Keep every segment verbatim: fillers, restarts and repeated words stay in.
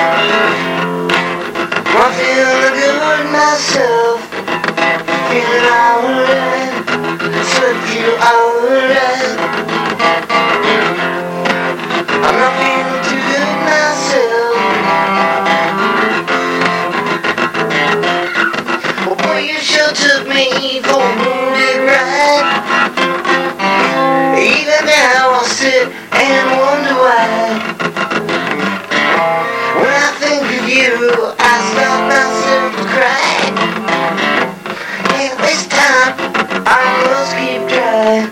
I'm feeling good myself, feeling alright, so you alright. I'm not feeling too good myself. Well, boy, you sure took me for a wounded ride. Even now I'll sit and wonder why. When I think of you, I stop myself to cry. And this time, I must keep trying.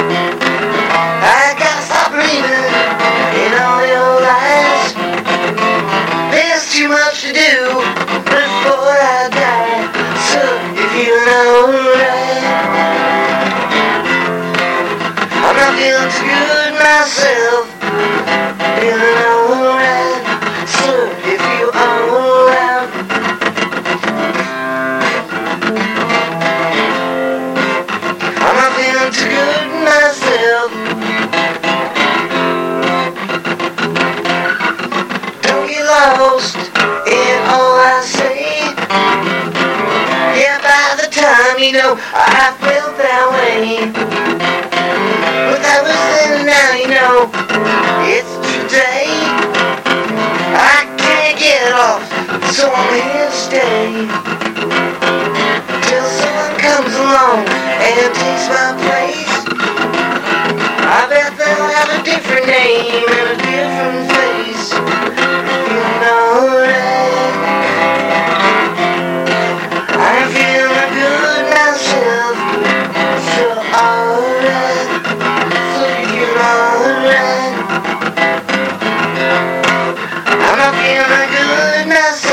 I gotta stop believing in all your lies. There's too much to do before I die. So if you know right, I'm not feeling too good myself. Feeling alright. So if you are around, I'm not feeling too good myself. Don't get lost in all I say. Yeah, by the time you know I felt that way. But that was then, now you know it's today. I can't get off, so I'm here to stay till someone comes along and takes my place. I bet they'll have a different name and a different face. Feeling alright, I'm feeling good myself. So alright, so you're alright. I'm not feeling good myself.